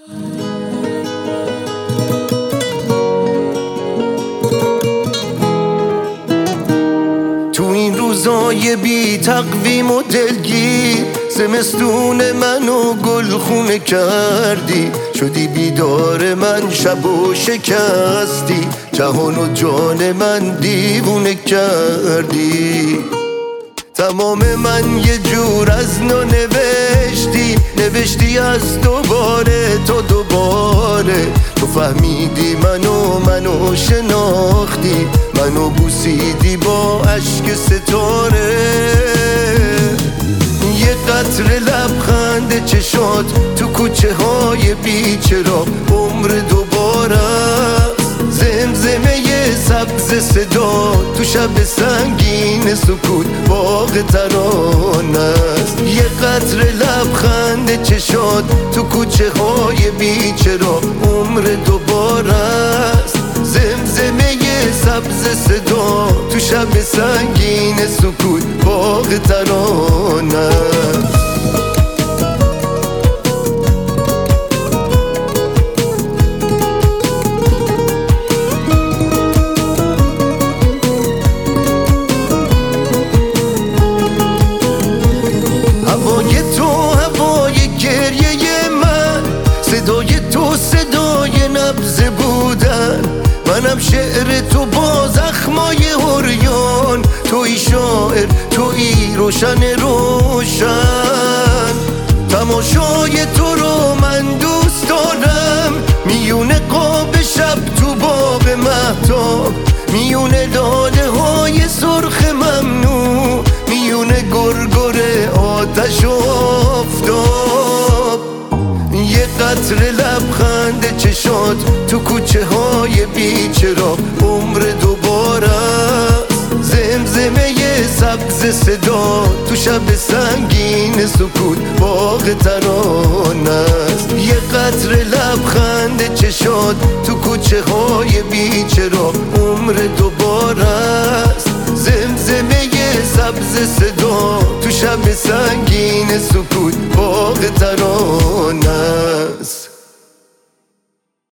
تو این روزای بی تقویم و دلگیر زمستون منو گلخونه کردی، شدی بیدار من شب و شکستی، جهان و جان من دیوونه کردی. تمام من یه جور از نوشتی از دوباره تا دوباره. تو فهمیدی منو شناختی، منو بوسیدی با اشک ستاره. یه قطره لبخند چشات تو کوچه های بیچرا عمر دوباره. زمزمه سبز صدا تو شب سنگین سکوت باغ ترانه است. یه قطره لبخند چشات تو کوچه های بیچرا عمر دوباره است. زمزمه سبز صدا تو شب سنگین سکوت باغ ترانه است. هوای تو هوای گریه من، صدای تو صدای نبض بودن. منم شعر تو با زخمای عریان، توی شاعر توی روشن روشن. تماشای تو رو من دوست دارم، میونه قاب شب تو باغ مهتاب، میونه لاله های سرخ ممنوع، میونه گرگر آتش و آفتاب. یه قطره لبخند چشات تو کوچه های بیچرا عمر دوباره. زمزمه سبز صدا تو شب سنگین سکوت باغ ترانه است. یه قطره لبخند چشات تو کوچه های بیچرا عمر دوباره است. زمزمه سبز صدا تو شب سنگین سکوت باغ ترانه است.